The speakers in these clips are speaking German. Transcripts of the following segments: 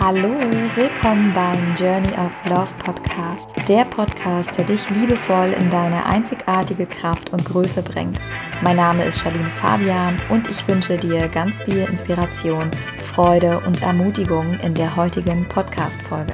Hallo, willkommen beim Journey of Love Podcast, der Podcast, der dich liebevoll in deine einzigartige Kraft und Größe bringt. Mein Name ist Charlene Fabian und ich wünsche dir ganz viel Inspiration, Freude und Ermutigung in der heutigen Podcast-Folge.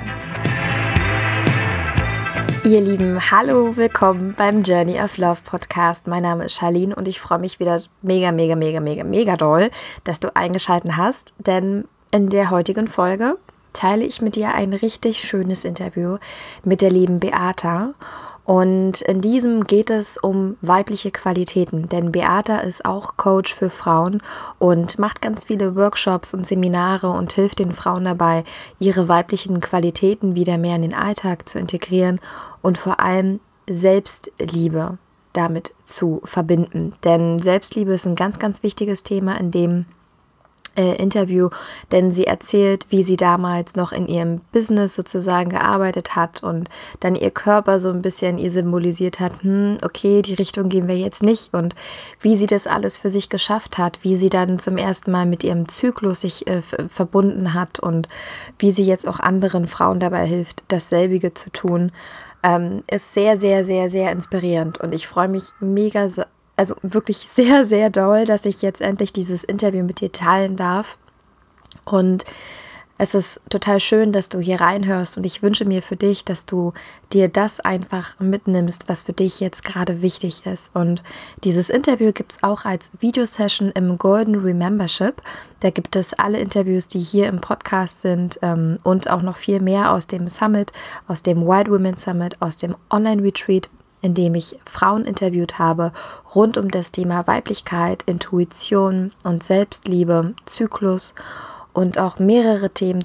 Ihr Lieben, hallo, willkommen beim Journey of Love Podcast. Mein Name ist Charlene und ich freue mich wieder mega doll, dass du eingeschaltet hast, denn in der heutigen Folge teile ich mit dir ein richtig schönes Interview mit der lieben Beata. Und in diesem geht es um weibliche Qualitäten, denn Beata ist auch Coach für Frauen und macht ganz viele Workshops und Seminare und hilft den Frauen dabei, ihre weiblichen Qualitäten wieder mehr in den Alltag zu integrieren und vor allem Selbstliebe damit zu verbinden. Denn Selbstliebe ist ein ganz wichtiges Thema in dem Interview, denn sie erzählt, wie sie damals noch in ihrem Business sozusagen gearbeitet hat und dann ihr Körper so ein bisschen ihr symbolisiert hat, okay, die Richtung gehen wir jetzt nicht, und wie sie das alles für sich geschafft hat, wie sie dann zum ersten Mal mit ihrem Zyklus sich verbunden hat und wie sie jetzt auch anderen Frauen dabei hilft, dasselbige zu tun, ist sehr inspirierend, und ich freue mich wirklich sehr doll, dass ich jetzt endlich dieses Interview mit dir teilen darf. Und es ist total schön, dass du hier reinhörst, und ich wünsche mir für dich, dass du dir das einfach mitnimmst, was für dich jetzt gerade wichtig ist. Und dieses Interview gibt es auch als Videosession im Golden Remembership. Da gibt es alle Interviews, die hier im Podcast sind, und auch noch viel mehr aus dem Summit, aus dem Wild Women Summit, aus dem Online-Retreat, in dem ich Frauen interviewt habe, rund um das Thema Weiblichkeit, Intuition und Selbstliebe, Zyklus und auch mehrere Themen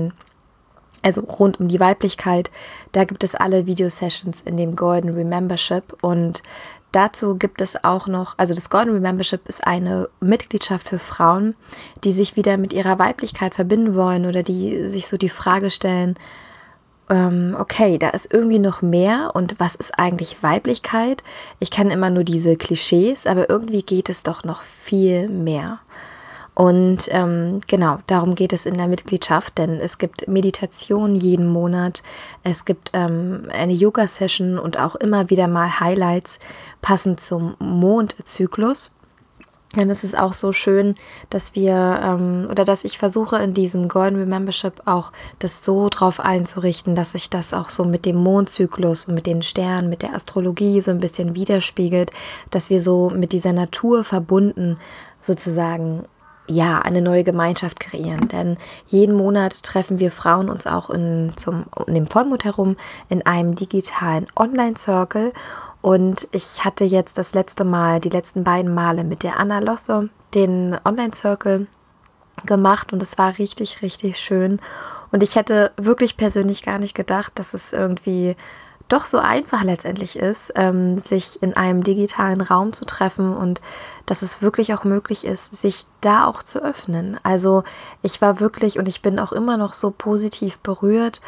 rund um die Weiblichkeit. Da gibt es alle Video-Sessions in dem Golden Remembership, und dazu gibt es auch noch, das Golden Remembership ist eine Mitgliedschaft für Frauen, die sich wieder mit ihrer Weiblichkeit verbinden wollen oder die sich so die Frage stellen, okay, da ist irgendwie noch mehr, und was ist eigentlich Weiblichkeit? Ich kenne immer nur diese Klischees, aber irgendwie geht es doch noch viel mehr. Und genau, darum geht es in der Mitgliedschaft, denn es gibt Meditation jeden Monat, es gibt eine Yoga-Session und auch immer wieder mal Highlights passend zum Mondzyklus. Denn es ist auch so schön, dass dass ich versuche, in diesem Golden Remembership auch das so drauf einzurichten, dass sich das auch so mit dem Mondzyklus und mit den Sternen, mit der Astrologie so ein bisschen widerspiegelt, dass wir so mit dieser Natur verbunden sozusagen eine neue Gemeinschaft kreieren. Denn jeden Monat treffen wir Frauen uns auch um den Vollmond herum in einem digitalen Online-Circle. Und ich hatte jetzt die letzten beiden Male mit der Anna Losse den Online-Circle gemacht, und es war richtig schön. Und ich hätte wirklich persönlich gar nicht gedacht, dass es irgendwie doch so einfach letztendlich ist, sich in einem digitalen Raum zu treffen und dass es wirklich auch möglich ist, sich da auch zu öffnen. Also ich war wirklich, und ich bin auch immer noch so positiv berührt,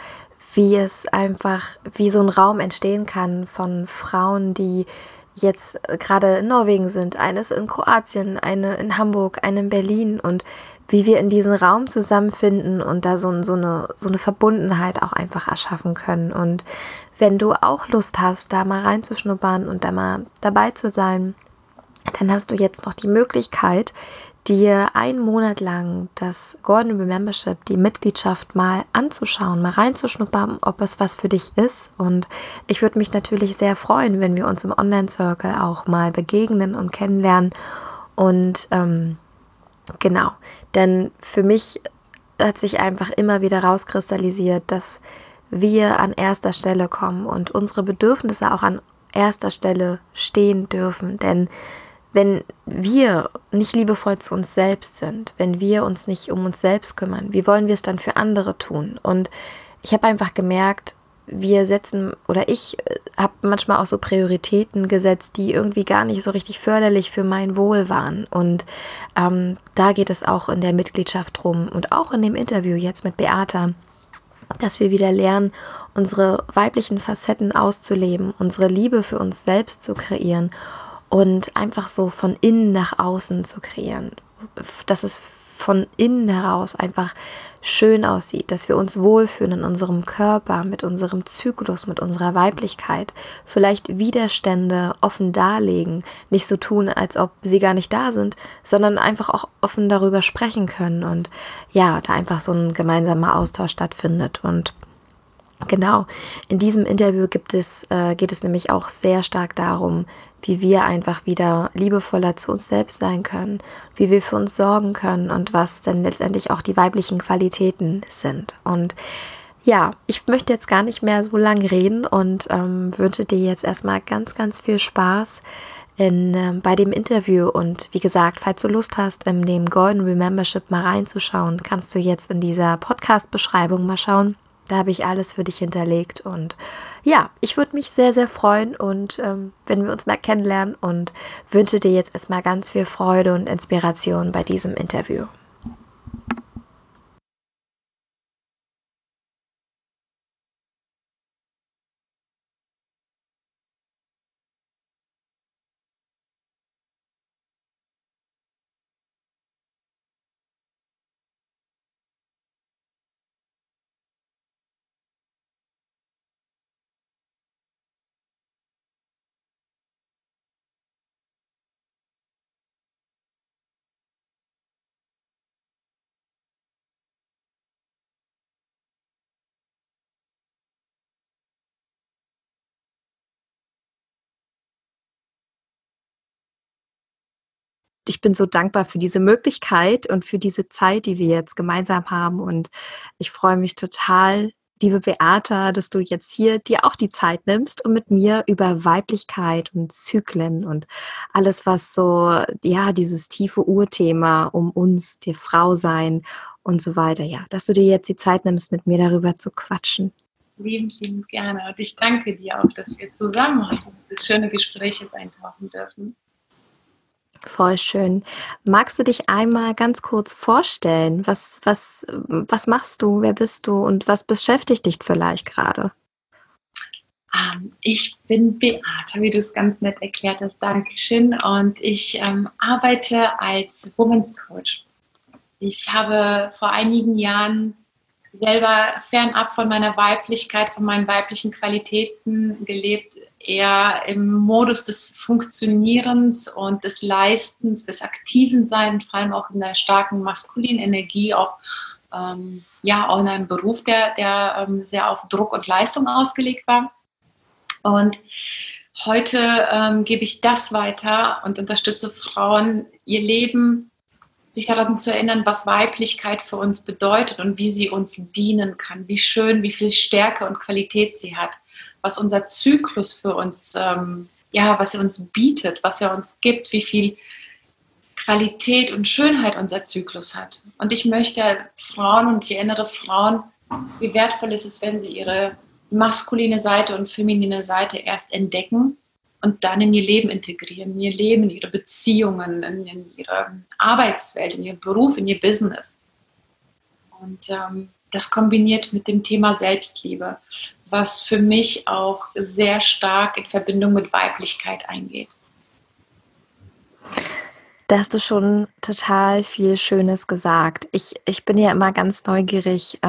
wie so ein Raum entstehen kann von Frauen, die jetzt gerade in Norwegen sind, eine ist in Kroatien, eine in Hamburg, eine in Berlin, und wie wir in diesen Raum zusammenfinden und da so eine Verbundenheit auch einfach erschaffen können. Und wenn du auch Lust hast, da mal reinzuschnuppern und da mal dabei zu sein, dann hast du jetzt noch die Möglichkeit, dir einen Monat lang das Golden Remembership, die Mitgliedschaft mal anzuschauen, mal reinzuschnuppern, ob es was für dich ist. Und ich würde mich natürlich sehr freuen, wenn wir uns im Online-Circle auch mal begegnen und kennenlernen. Und genau, denn für mich hat sich einfach immer wieder rauskristallisiert, dass wir an erster Stelle kommen und unsere Bedürfnisse auch an erster Stelle stehen dürfen. Denn wenn wir nicht liebevoll zu uns selbst sind, wenn wir uns nicht um uns selbst kümmern, wie wollen wir es dann für andere tun? Und ich habe einfach gemerkt, ich habe manchmal auch so Prioritäten gesetzt, die irgendwie gar nicht so richtig förderlich für mein Wohl waren. Und da geht es auch in der Mitgliedschaft drum und auch in dem Interview jetzt mit Beata, dass wir wieder lernen, unsere weiblichen Facetten auszuleben, unsere Liebe für uns selbst zu kreieren und einfach so von innen nach außen zu kreieren. Dass es von innen heraus einfach schön aussieht, dass wir uns wohlfühlen in unserem Körper, mit unserem Zyklus, mit unserer Weiblichkeit, vielleicht Widerstände offen darlegen, nicht so tun, als ob sie gar nicht da sind, sondern einfach auch offen darüber sprechen können und ja, da einfach so ein gemeinsamer Austausch stattfindet. Und genau, in diesem Interview geht es nämlich auch sehr stark darum, wie wir einfach wieder liebevoller zu uns selbst sein können, wie wir für uns sorgen können und was denn letztendlich auch die weiblichen Qualitäten sind. Und ja, ich möchte jetzt gar nicht mehr so lange reden und wünsche dir jetzt erstmal ganz, ganz viel Spaß bei dem Interview. Und wie gesagt, falls du Lust hast, in dem Golden Remembership mal reinzuschauen, kannst du jetzt in dieser Podcast-Beschreibung mal schauen. Da habe ich alles für dich hinterlegt und ja, ich würde mich sehr, sehr freuen und wenn wir uns mal kennenlernen und wünsche dir jetzt erstmal ganz viel Freude und Inspiration bei diesem Interview. Ich bin so dankbar für diese Möglichkeit und für diese Zeit, die wir jetzt gemeinsam haben. Und ich freue mich total, liebe Beata, dass du jetzt hier dir auch die Zeit nimmst und mit mir über Weiblichkeit und Zyklen und alles, was so, ja, dieses tiefe Urthema um uns, die Frau sein und so weiter, ja, dass du dir jetzt die Zeit nimmst, mit mir darüber zu quatschen. Liebend, liebend gerne. Und ich danke dir auch, dass wir zusammen heute das schöne Gespräch jetzt eintauchen dürfen. Voll schön. Magst du dich einmal ganz kurz vorstellen? Was machst du? Wer bist du? Und was beschäftigt dich vielleicht gerade? Ich bin Beata, wie du es ganz nett erklärt hast. Dankeschön. Und ich arbeite als Women's Coach. Ich habe vor einigen Jahren selber fernab von meiner Weiblichkeit, von meinen weiblichen Qualitäten gelebt, eher im Modus des Funktionierens und des Leistens, des aktiven Seins, vor allem auch in der starken maskulinen Energie, auch auch in einem Beruf, der sehr auf Druck und Leistung ausgelegt war. Und heute gebe ich das weiter und unterstütze Frauen, ihr Leben sich daran zu erinnern, was Weiblichkeit für uns bedeutet und wie sie uns dienen kann, wie schön, wie viel Stärke und Qualität sie hat, was unser Zyklus für uns, was er uns bietet, was er uns gibt, wie viel Qualität und Schönheit unser Zyklus hat. Und ich möchte Frauen und ich erinnere Frauen, wie wertvoll ist es, wenn sie ihre maskuline Seite und feminine Seite erst entdecken und dann in ihr Leben integrieren, in ihr Leben, in ihre Beziehungen, in ihre Arbeitswelt, in ihren Beruf, in ihr Business. Und das kombiniert mit dem Thema Selbstliebe, was für mich auch sehr stark in Verbindung mit Weiblichkeit eingeht. Da hast du schon total viel Schönes gesagt. Ich bin ja immer ganz neugierig,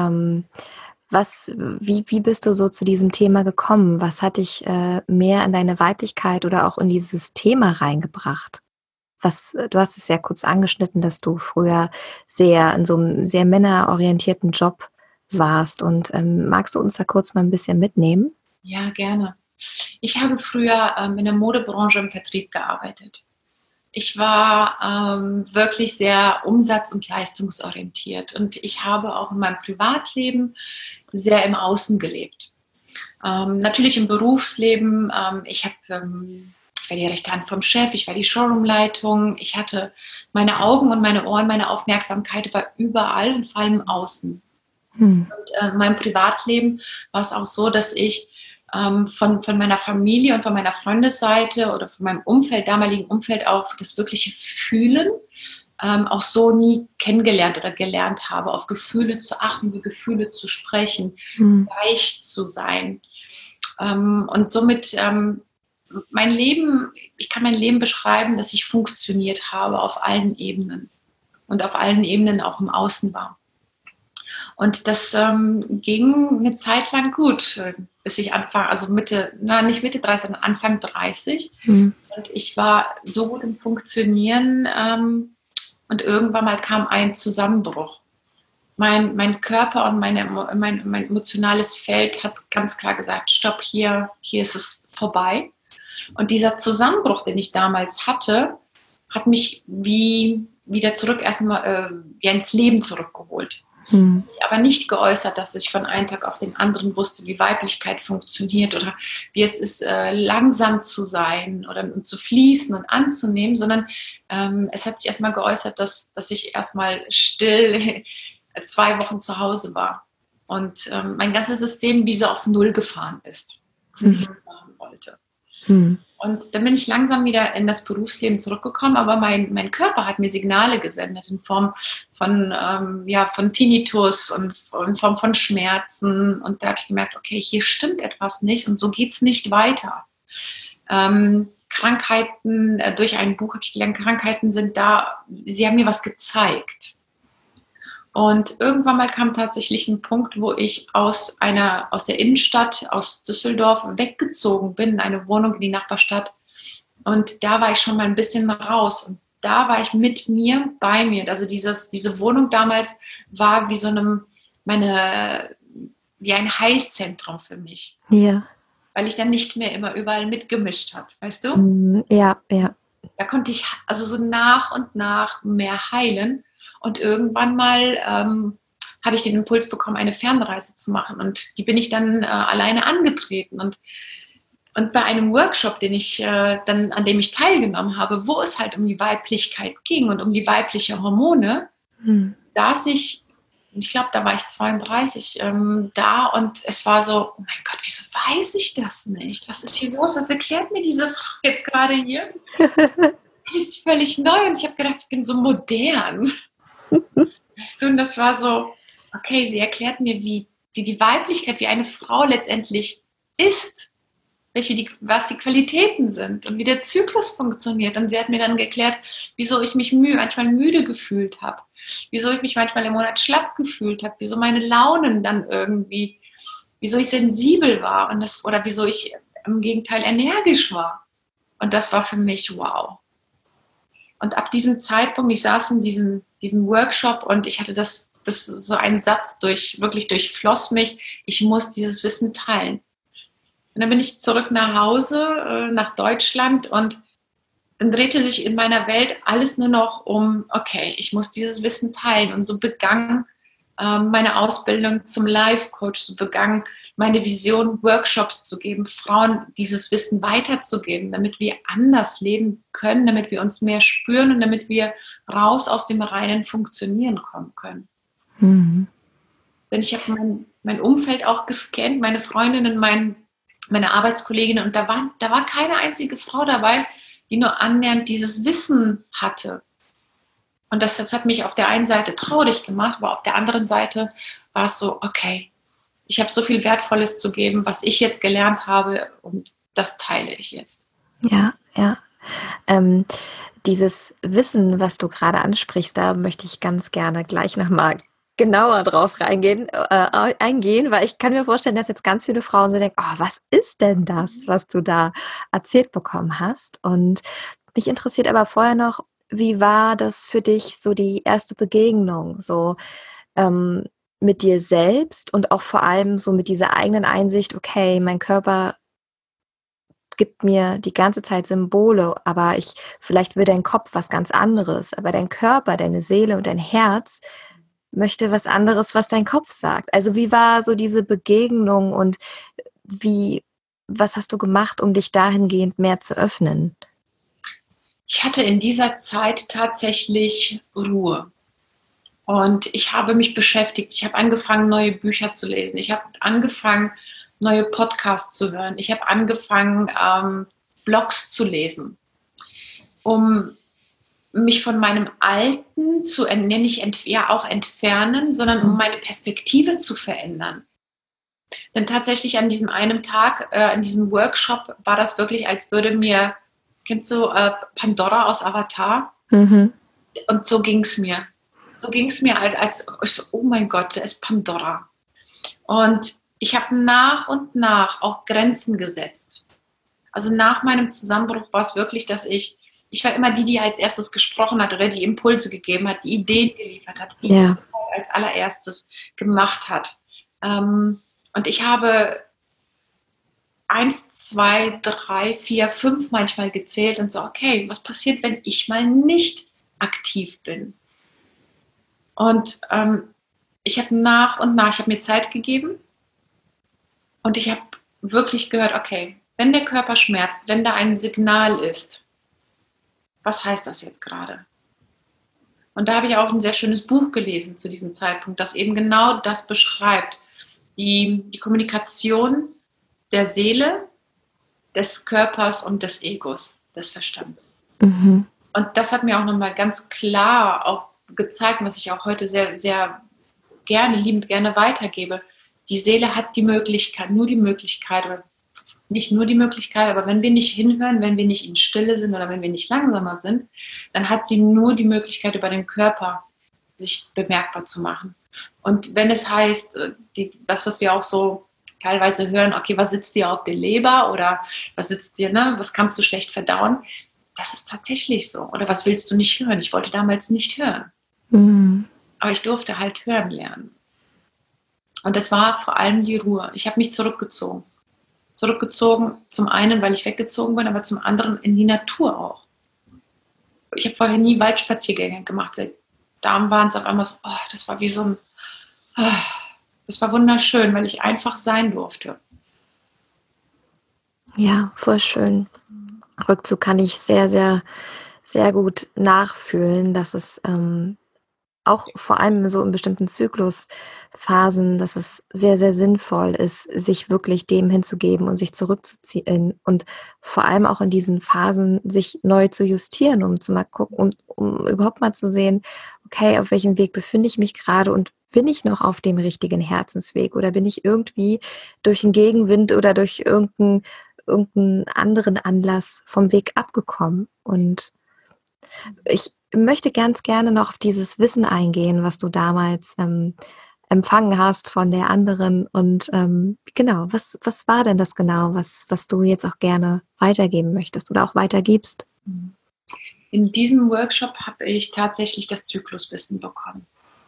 wie bist du so zu diesem Thema gekommen? Was hat dich mehr in deine Weiblichkeit oder auch in dieses Thema reingebracht? Du hast es ja kurz angeschnitten, dass du früher sehr in so einem sehr männerorientierten Job warst. Und magst du uns da kurz mal ein bisschen mitnehmen? Ja, gerne. Ich habe früher in der Modebranche im Vertrieb gearbeitet. Ich war wirklich sehr umsatz- und leistungsorientiert und ich habe auch in meinem Privatleben sehr im Außen gelebt. Natürlich im Berufsleben, ich war die rechte Hand vom Chef, ich war die Showroomleitung, ich hatte meine Augen und meine Ohren, meine Aufmerksamkeit war überall und vor allem im Außen. Und in meinem Privatleben war es auch so, dass ich von meiner Familie und von meiner Freundesseite oder von meinem Umfeld, damaligen Umfeld auch das wirkliche Fühlen auch so nie kennengelernt oder gelernt habe, auf Gefühle zu achten, über Gefühle zu sprechen, weich zu sein. Und somit ich kann mein Leben beschreiben, dass ich funktioniert habe auf allen Ebenen. und auf allen Ebenen auch im Außen war. Und das ging eine Zeit lang gut, bis ich nicht Mitte 30, sondern Anfang 30. Und ich war so gut im Funktionieren und irgendwann mal kam ein Zusammenbruch. Mein Körper und mein emotionales Feld hat ganz klar gesagt, stopp, hier ist es vorbei. Und dieser Zusammenbruch, den ich damals hatte, hat mich wieder ins Leben zurückgeholt. Aber nicht geäußert, dass ich von einem Tag auf den anderen wusste, wie Weiblichkeit funktioniert oder wie es ist, langsam zu sein oder zu fließen und anzunehmen, sondern es hat sich erstmal geäußert, dass ich erstmal still 2 Wochen zu Hause war und mein ganzes System wie so auf Null gefahren ist, wie ich es machen wollte. Und dann bin ich langsam wieder in das Berufsleben zurückgekommen, aber mein Körper hat mir Signale gesendet in Form von Tinnitus und in Form von Schmerzen. Und da habe ich gemerkt, okay, hier stimmt etwas nicht und so geht es nicht weiter. Krankheiten, durch ein Buch habe ich gelernt, Krankheiten sind da, sie haben mir was gezeigt. Und irgendwann mal kam tatsächlich ein Punkt, wo ich aus der Innenstadt, aus Düsseldorf, weggezogen bin, in eine Wohnung in die Nachbarstadt. Und da war ich schon mal ein bisschen raus. Und da war ich mit mir, bei mir. Also diese Wohnung damals war wie wie ein Heilzentrum für mich. Ja. Weil ich dann nicht mehr immer überall mitgemischt habe, weißt du? Ja. Da konnte ich also so nach und nach mehr heilen. Und irgendwann mal habe ich den Impuls bekommen, eine Fernreise zu machen. Und die bin ich dann alleine angetreten. Und bei einem Workshop, an dem ich teilgenommen habe, wo es halt um die Weiblichkeit ging und um die weibliche Hormone, saß ich glaube, da war ich 32, da und es war so, oh mein Gott, wieso weiß ich das nicht? Was ist hier los? Was erklärt mir diese Frau jetzt gerade hier? Die ist völlig neu und ich habe gedacht, ich bin so modern. Weißt du, und das war so, okay, sie erklärt mir, wie die Weiblichkeit, wie eine Frau letztendlich ist, was die Qualitäten sind und wie der Zyklus funktioniert. Und sie hat mir dann erklärt, wieso ich mich manchmal müde gefühlt habe, wieso ich mich manchmal im Monat schlapp gefühlt habe, wieso meine Launen dann wieso ich sensibel war oder wieso ich im Gegenteil energisch war. Und das war für mich wow. Und ab diesem Zeitpunkt, ich saß in diesem Workshop und ich hatte das so ein Satz wirklich durchfloss mich, ich muss dieses Wissen teilen. Und dann bin ich zurück nach Hause, nach Deutschland und dann drehte sich in meiner Welt alles nur noch um, okay, ich muss dieses Wissen teilen. Und so begann meine Ausbildung zum Life-Coach, so begann meine Vision, Workshops zu geben, Frauen dieses Wissen weiterzugeben, damit wir anders leben können, damit wir uns mehr spüren und damit wir raus aus dem reinen Funktionieren kommen können. Denn ich habe mein Umfeld auch gescannt, meine Freundinnen, meine Arbeitskolleginnen und da war keine einzige Frau dabei, die nur annähernd dieses Wissen hatte. Und das hat mich auf der einen Seite traurig gemacht, aber auf der anderen Seite war es so, okay, ich habe so viel Wertvolles zu geben, was ich jetzt gelernt habe und das teile ich jetzt. Ja. Dieses Wissen, was du gerade ansprichst, da möchte ich ganz gerne gleich nochmal genauer drauf eingehen, weil ich kann mir vorstellen, dass jetzt ganz viele Frauen so denken, oh, was ist denn das, was du da erzählt bekommen hast? Und mich interessiert aber vorher noch, wie war das für dich, so die erste Begegnung, so mit dir selbst und auch vor allem so mit dieser eigenen Einsicht, okay, mein Körper gibt mir die ganze Zeit Symbole, aber vielleicht will dein Kopf was ganz anderes, aber dein Körper, deine Seele und dein Herz möchte was anderes, was dein Kopf sagt. Also wie war so diese Begegnung und was hast du gemacht, um dich dahingehend mehr zu öffnen? Ich hatte in dieser Zeit tatsächlich Ruhe. Und ich habe mich beschäftigt. Ich habe angefangen, neue Bücher zu lesen. Ich habe angefangen, neue Podcasts zu hören. Ich habe angefangen, Blogs zu lesen, um mich von meinem Alten auch entfernen, sondern um meine Perspektive zu verändern. Denn tatsächlich an diesem einen Tag, in diesem Workshop, war das wirklich, als würde kennst du Pandora aus Avatar? Und so ging es mir. so ging es mir, als oh mein Gott, da ist Pandora. Und ich habe nach und nach auch Grenzen gesetzt. Also nach meinem Zusammenbruch war es wirklich, dass ich war immer die als erstes gesprochen hat oder die Impulse gegeben hat, die Ideen geliefert hat, die als allererstes gemacht hat. Und ich habe 1, 2, 3, 4, 5 manchmal gezählt und so, okay, was passiert, wenn ich mal nicht aktiv bin? Und ich habe nach und nach, ich habe mir Zeit gegeben und ich habe wirklich gehört, okay, wenn der Körper schmerzt, wenn da ein Signal ist, was heißt das jetzt gerade? Und da habe ich auch ein sehr schönes Buch gelesen zu diesem Zeitpunkt, das eben genau das beschreibt. Die Kommunikation der Seele, des Körpers und des Egos, des Verstands. Mhm. Und das hat mir auch nochmal ganz klar auch gezeigt, was ich auch heute sehr, sehr gerne, liebend gerne weitergebe. Die Seele hat die Möglichkeit, oder nicht nur die Möglichkeit, aber wenn wir nicht hinhören, wenn wir nicht in Stille sind oder wenn wir nicht langsamer sind, dann hat sie nur die Möglichkeit, über den Körper sich bemerkbar zu machen. Und wenn es heißt, das, was wir auch so teilweise hören, okay, was sitzt dir auf der Leber oder was sitzt dir, was kannst du schlecht verdauen, das ist tatsächlich so. Oder was willst du nicht hören? Ich wollte damals nicht hören. Mhm. Aber ich durfte halt hören lernen. Und das war vor allem die Ruhe. Ich habe mich zurückgezogen. Zum einen, weil ich weggezogen bin, aber zum anderen in die Natur auch. Ich habe vorher nie Waldspaziergänge gemacht. Da waren es auf einmal so, das war wie so ein, das war wunderschön, weil ich einfach sein durfte. Ja, voll schön. Rückzug kann ich sehr, sehr, sehr gut nachfühlen, dass es auch vor allem so in bestimmten Zyklusphasen, dass es sehr, sehr sinnvoll ist, sich wirklich dem hinzugeben und sich zurückzuziehen und vor allem auch in diesen Phasen sich neu zu justieren, um zu mal gucken und um überhaupt mal zu sehen, okay, auf welchem Weg befinde ich mich gerade und bin ich noch auf dem richtigen Herzensweg oder bin ich irgendwie durch einen Gegenwind oder durch irgendeinen anderen Anlass vom Weg abgekommen? Und ich möchte ganz gerne noch auf dieses Wissen eingehen, was du damals empfangen hast von der anderen. Und genau, was war denn das genau, was du jetzt auch gerne weitergeben möchtest oder auch weitergibst? In diesem Workshop habe ich tatsächlich das Zykluswissen bekommen.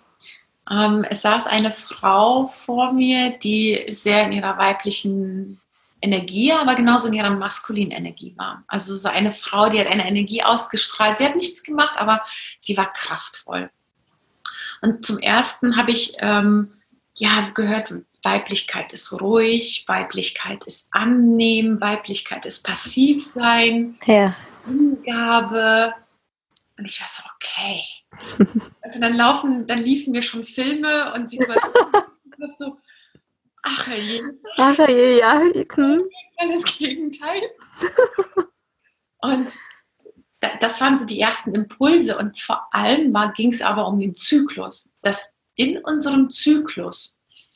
Es saß eine Frau vor mir, die sehr in ihrer weiblichen Energie, aber genauso in ihrer maskulinen Energie war. Also so eine Frau, die hat eine Energie ausgestrahlt. Sie hat nichts gemacht, aber sie war kraftvoll. Und zum Ersten habe ich gehört, Weiblichkeit ist ruhig, Weiblichkeit ist annehmen, Weiblichkeit ist passiv sein, Hingabe. Und ich war so, okay. Also dann liefen mir schon Filme und Situationen und so, ach je. Ach je, ja. Das Gegenteil. Und das waren so die ersten Impulse. Und vor allem ging es aber um den Zyklus. Dass in unserem Zyklus,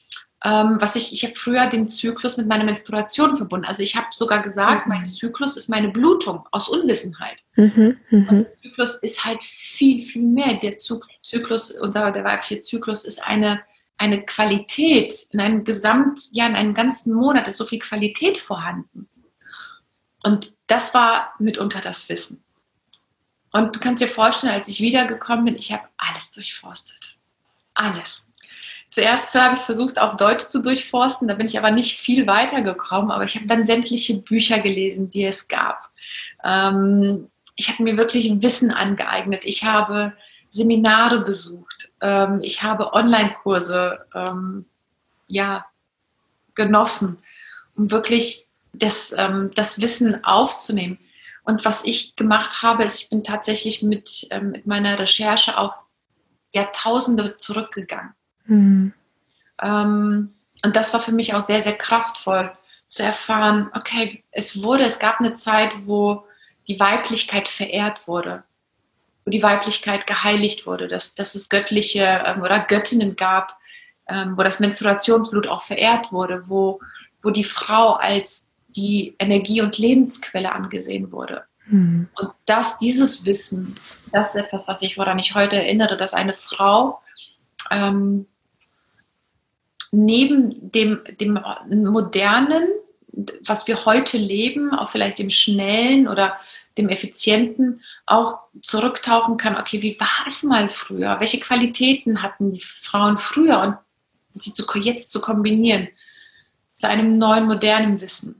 ich habe früher den Zyklus mit meiner Menstruation verbunden. Also ich habe sogar gesagt, mein Zyklus ist meine Blutung aus Unwissenheit. Und der Zyklus ist halt viel, viel mehr. Der Zyklus, der weibliche Zyklus ist eine Qualität. In einem in einem ganzen Monat ist so viel Qualität vorhanden. Und das war mitunter das Wissen. Und du kannst dir vorstellen, als ich wiedergekommen bin, ich habe alles durchforstet. Alles. Zuerst habe ich es versucht, auf Deutsch zu durchforsten, da bin ich aber nicht viel weitergekommen, aber ich habe dann sämtliche Bücher gelesen, die es gab. Ich habe mir wirklich Wissen angeeignet. Ich habe Seminare besucht. Ich habe Online-Kurse genossen, um wirklich das Wissen aufzunehmen. Und was ich gemacht habe, ist, ich bin tatsächlich mit meiner Recherche auch Jahrtausende zurückgegangen. Und das war für mich auch sehr, sehr kraftvoll zu erfahren, okay, es gab eine Zeit, wo die Weiblichkeit verehrt wurde, wo die Weiblichkeit geheiligt wurde, dass es göttliche oder Göttinnen gab, wo das Menstruationsblut auch verehrt wurde, wo die Frau als die Energie- und Lebensquelle angesehen wurde. Hm. Und dieses Wissen, das ist etwas, woran ich heute erinnere, dass eine Frau neben dem modernen, was wir heute leben, auch vielleicht dem schnellen oder dem effizienten, auch zurücktauchen kann, okay, wie war es mal früher? Welche Qualitäten hatten die Frauen früher? Und sie jetzt zu kombinieren zu einem neuen, modernen Wissen.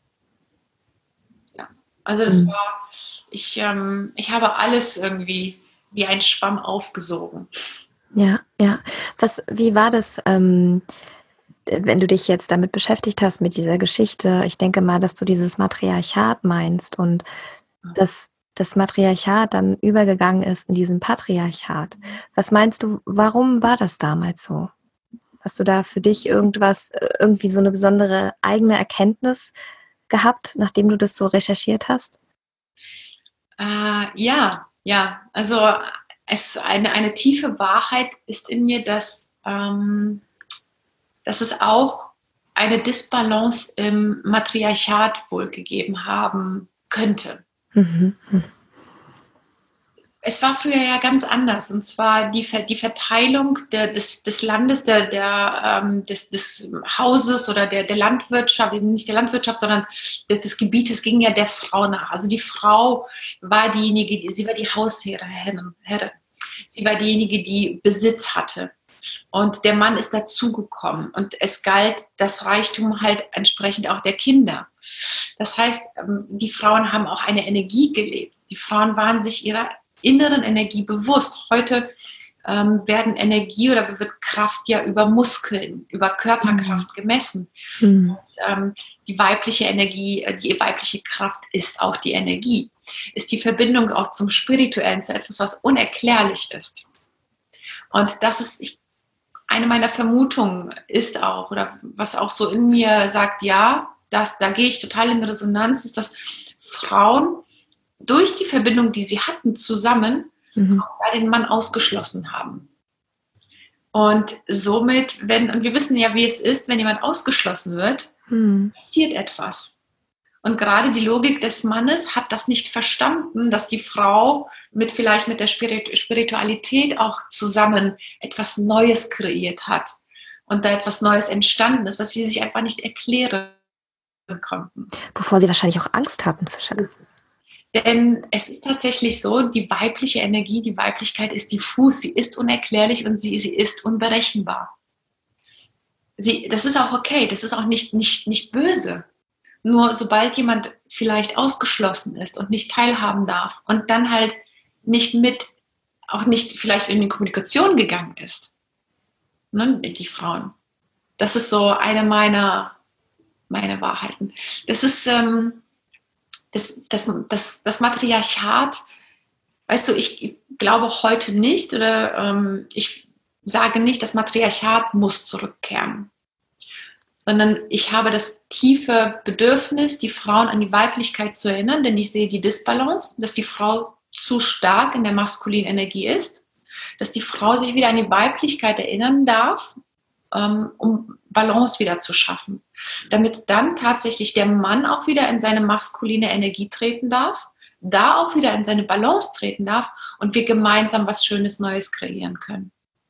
Ja, also das war, ich habe alles irgendwie wie ein Schwamm aufgesogen. Ja, ja. Wie war das, wenn du dich jetzt damit beschäftigt hast, mit dieser Geschichte? Ich denke mal, dass du dieses Matriarchat meinst und dass das Matriarchat dann übergegangen ist in diesen Patriarchat. Was meinst du, warum war das damals so? Hast du da für dich irgendwie so eine besondere eigene Erkenntnis gehabt, nachdem du das so recherchiert hast? Ja. Also eine tiefe Wahrheit ist in mir, dass es auch eine Disbalance im Matriarchat wohl gegeben haben könnte. Mhm. Es war früher ja ganz anders, und zwar die Verteilung des Landes, des Hauses oder der Landwirtschaft, nicht der Landwirtschaft, sondern des Gebietes ging ja der Frau nach. Also die Frau war diejenige, sie war die Hausherrin. Sie war diejenige, die Besitz hatte. Und der Mann ist dazugekommen und es galt das Reichtum halt entsprechend auch der Kinder. Das heißt, die Frauen haben auch eine Energie gelebt. Die Frauen waren sich ihrer inneren Energie bewusst. Heute werden Energie oder wird Kraft ja über Muskeln, über Körperkraft gemessen. Und, die weibliche Energie, die weibliche Kraft ist auch die Energie, ist die Verbindung auch zum Spirituellen, zu etwas, was unerklärlich ist. Und das ist eine meiner Vermutungen ist auch, oder was auch so in mir sagt, ja, da gehe ich total in Resonanz, ist, dass Frauen durch die Verbindung, die sie hatten, zusammen auch den Mann ausgeschlossen haben. Und somit, und wir wissen ja, wie es ist, wenn jemand ausgeschlossen wird, passiert etwas. Und gerade die Logik des Mannes hat das nicht verstanden, dass die Frau vielleicht mit der Spiritualität auch zusammen etwas Neues kreiert hat und da etwas Neues entstanden ist, was sie sich einfach nicht erklären konnten. Bevor sie wahrscheinlich auch Angst hatten. Denn es ist tatsächlich so, die weibliche Energie, die Weiblichkeit ist diffus, sie ist unerklärlich und sie ist unberechenbar. Das ist auch okay, das ist auch nicht böse. Nur sobald jemand vielleicht ausgeschlossen ist und nicht teilhaben darf und dann halt auch nicht vielleicht in die Kommunikation gegangen ist, ne, die Frauen. Das ist so eine meiner Wahrheiten. Das ist das Matriarchat, weißt du, ich glaube heute nicht, oder ich sage nicht, das Matriarchat muss zurückkehren, sondern ich habe das tiefe Bedürfnis, die Frauen an die Weiblichkeit zu erinnern, denn ich sehe die Disbalance, dass die Frau zu stark in der maskulinen Energie ist, dass die Frau sich wieder an die Weiblichkeit erinnern darf, um Balance wieder zu schaffen, damit dann tatsächlich der Mann auch wieder in seine maskuline Energie treten darf, da auch wieder in seine Balance treten darf und wir gemeinsam was Schönes Neues kreieren können.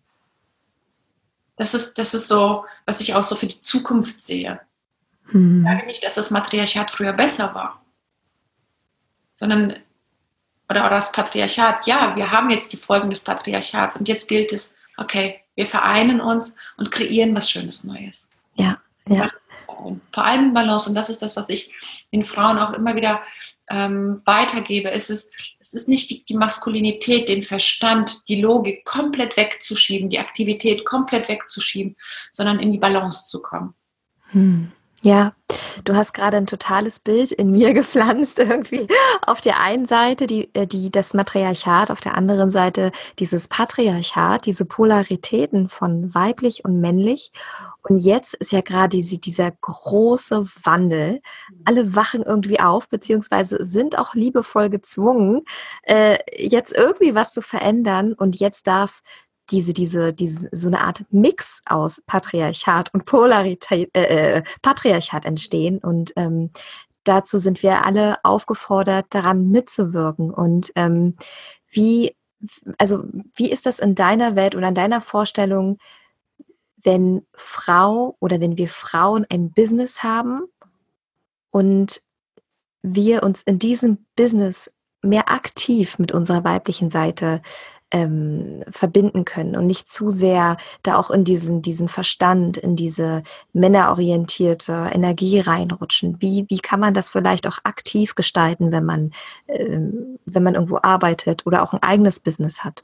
Das ist so, was ich auch so für die Zukunft sehe. Ich sage nicht, dass das Matriarchat früher besser war, sondern, oder das Patriarchat, ja, wir haben jetzt die Folgen des Patriarchats und jetzt gilt es, okay, wir vereinen uns und kreieren was Schönes Neues. Ja. Vor allem Balance, und das ist das, was ich den Frauen auch immer wieder weitergebe. Es ist nicht die Maskulinität, den Verstand, die Logik komplett wegzuschieben, die Aktivität komplett wegzuschieben, sondern in die Balance zu kommen. Ja, du hast gerade ein totales Bild in mir gepflanzt, irgendwie auf der einen Seite das Matriarchat, auf der anderen Seite dieses Patriarchat, diese Polaritäten von weiblich und männlich. Und jetzt ist ja gerade dieser große Wandel. Alle wachen irgendwie auf, beziehungsweise sind auch liebevoll gezwungen, jetzt irgendwie was zu verändern. Und jetzt darf so eine Art Mix aus Patriarchat und Patriarchat entstehen. Und dazu sind wir alle aufgefordert, daran mitzuwirken. Und wie ist das in deiner Welt oder in deiner Vorstellung, wenn wenn wir Frauen ein Business haben und wir uns in diesem Business mehr aktiv mit unserer weiblichen Seite verbinden können und nicht zu sehr da auch in diesen Verstand, in diese männerorientierte Energie reinrutschen. Wie kann man das vielleicht auch aktiv gestalten, wenn man irgendwo arbeitet oder auch ein eigenes Business hat?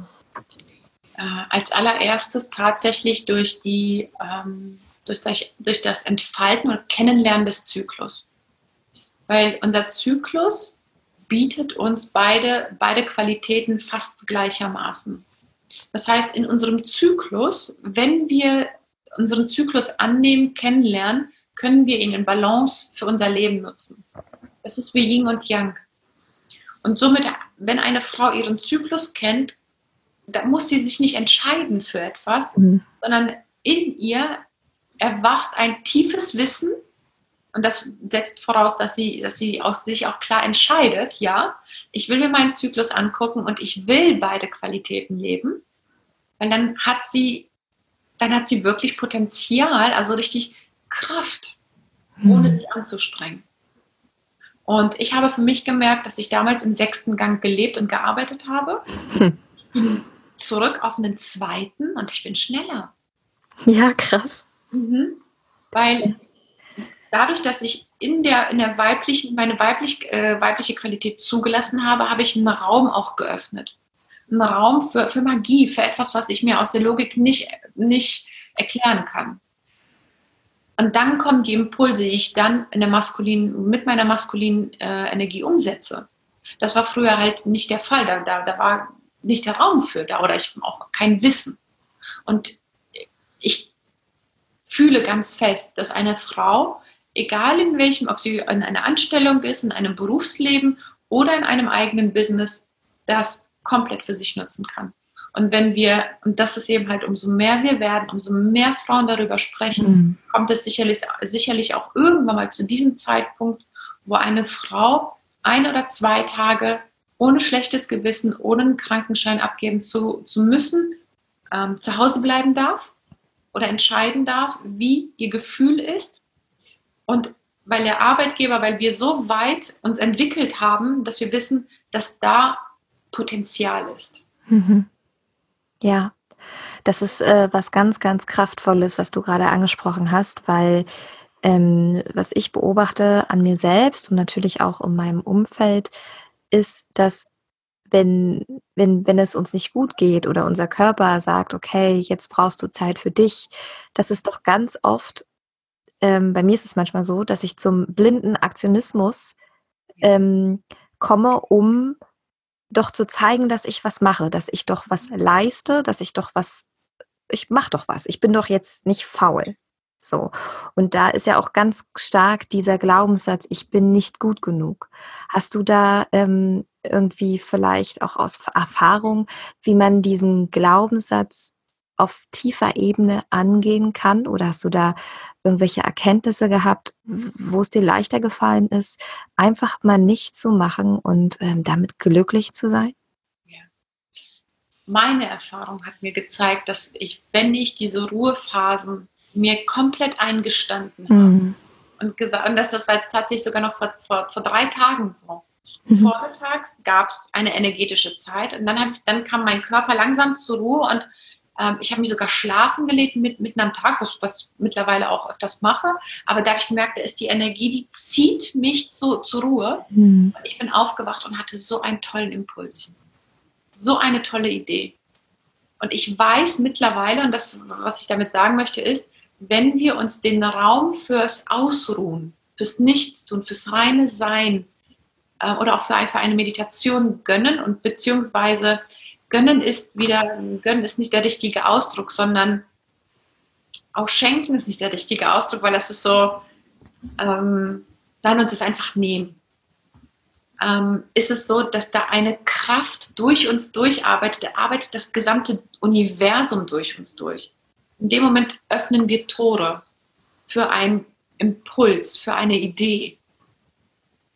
Als allererstes tatsächlich durch das Entfalten und Kennenlernen des Zyklus. Weil unser Zyklus bietet uns beide Qualitäten fast gleichermaßen. Das heißt, in unserem Zyklus, wenn wir unseren Zyklus annehmen, kennenlernen, können wir ihn in Balance für unser Leben nutzen. Das ist wie Yin und Yang. Und somit, wenn eine Frau ihren Zyklus kennt, da muss sie sich nicht entscheiden für etwas, sondern in ihr erwacht ein tiefes Wissen. Und das setzt voraus, dass sie sich auch klar entscheidet, ja, ich will mir meinen Zyklus angucken und ich will beide Qualitäten leben. Weil dann hat sie wirklich Potenzial, also richtig Kraft, ohne sich anzustrengen. Und ich habe für mich gemerkt, dass ich damals im 6. Gang gelebt und gearbeitet habe. Ich bin zurück auf einen 2. und ich bin schneller. Ja, krass. Weil dadurch, dass ich meine weibliche Qualität zugelassen habe, habe ich einen Raum auch geöffnet. Einen Raum für Magie, für etwas, was ich mir aus der Logik nicht erklären kann. Und dann kommen die Impulse, die ich dann mit meiner maskulinen Energie umsetze. Das war früher halt nicht der Fall. Da war nicht der Raum für da oder ich auch kein Wissen. Und ich fühle ganz fest, dass eine Frau, egal in welchem, ob sie in einer Anstellung ist, in einem Berufsleben oder in einem eigenen Business, das komplett für sich nutzen kann. Und und das ist eben halt, umso mehr wir werden, umso mehr Frauen darüber sprechen, kommt es sicherlich auch irgendwann mal zu diesem Zeitpunkt, wo eine Frau 1 oder 2 Tage ohne schlechtes Gewissen, ohne einen Krankenschein abgeben zu müssen, zu Hause bleiben darf oder entscheiden darf, wie ihr Gefühl ist. Und weil wir so weit uns entwickelt haben, dass wir wissen, dass da Potenzial ist. Ja, das ist was ganz, ganz Kraftvolles, was du gerade angesprochen hast, weil was ich beobachte an mir selbst und natürlich auch in meinem Umfeld, ist, dass wenn es uns nicht gut geht oder unser Körper sagt, okay, jetzt brauchst du Zeit für dich, das ist doch ganz oft, bei mir ist es manchmal so, dass ich zum blinden Aktionismus komme, um doch zu zeigen, dass ich was mache, dass ich doch was leiste, ich mache doch was, ich bin doch jetzt nicht faul. So. Und da ist ja auch ganz stark dieser Glaubenssatz, ich bin nicht gut genug. Hast du da irgendwie vielleicht auch aus Erfahrung, wie man diesen Glaubenssatz auf tiefer Ebene angehen kann? Oder hast du da irgendwelche Erkenntnisse gehabt, wo es dir leichter gefallen ist, einfach mal nicht zu machen und damit glücklich zu sein? Ja. Meine Erfahrung hat mir gezeigt, dass wenn ich diese Ruhephasen mir komplett eingestanden habe und das war jetzt tatsächlich sogar noch vor 3 Tagen so. Vormittags gab es eine energetische Zeit und dann kam mein Körper langsam zur Ruhe und ich habe mich sogar schlafen gelegt mitten am Tag, was ich mittlerweile auch öfters mache. Aber da habe ich gemerkt, da ist die Energie, die zieht mich zur Ruhe. Und ich bin aufgewacht und hatte so einen tollen Impuls. So eine tolle Idee. Und ich weiß mittlerweile, und das, was ich damit sagen möchte, ist, wenn wir uns den Raum fürs Ausruhen, fürs Nichtstun, fürs reine Sein oder auch für eine Meditation gönnen und beziehungsweise gönnen ist nicht der richtige Ausdruck, sondern auch schenken ist nicht der richtige Ausdruck, weil das ist so, nein, uns ist einfach nehmen. Ist es so, dass da eine Kraft durch uns durcharbeitet, da arbeitet das gesamte Universum durch uns durch. In dem Moment öffnen wir Tore für einen Impuls, für eine Idee.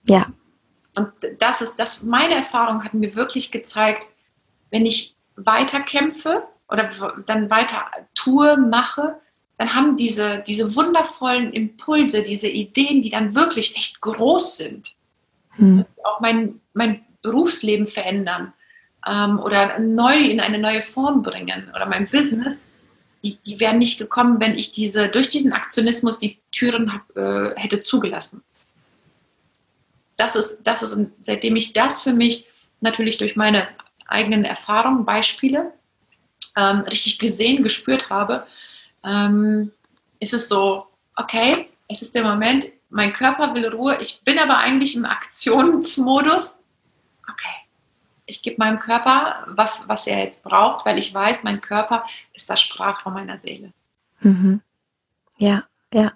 Ja. Und meine Erfahrung hat mir wirklich gezeigt, wenn ich weiter kämpfe oder dann weiter tue, mache, dann haben diese wundervollen Impulse, diese Ideen, die dann wirklich echt groß sind, auch mein Berufsleben verändern oder neu in eine neue Form bringen oder mein Business, die wären nicht gekommen, wenn ich durch diesen Aktionismus die Türen hätte zugelassen. Das ist, und seitdem ich das für mich natürlich durch meine eigenen Erfahrungen, Beispiele richtig gesehen, gespürt habe, ist es so, okay, es ist der Moment, mein Körper will Ruhe, ich bin aber eigentlich im Aktionsmodus. Okay, ich gebe meinem Körper, was er jetzt braucht, weil ich weiß, mein Körper ist das Sprachrohr meiner Seele. Mhm. Ja, ja.